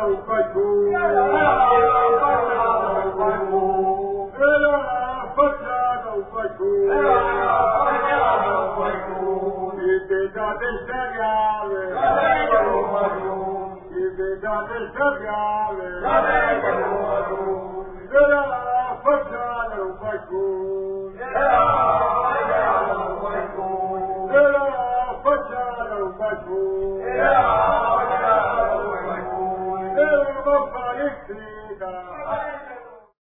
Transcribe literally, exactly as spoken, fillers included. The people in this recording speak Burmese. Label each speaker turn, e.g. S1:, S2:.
S1: တော့ပတ်ကိုအဲ့ဒါပတ်ကြတော့ပတ်ကိုအဲ့ဒါပတ်ကြတော့ပတ်ကိုဒီတေတာတဲ့ဆက်ရပဲအဲ့ဒါပတ်ကိုဒီတေတာတဲ့ဆက်ရပဲအဲ့ဒါပတ်ကိုအဲ့ဒါပတ်ကြတော့ပတ်ကို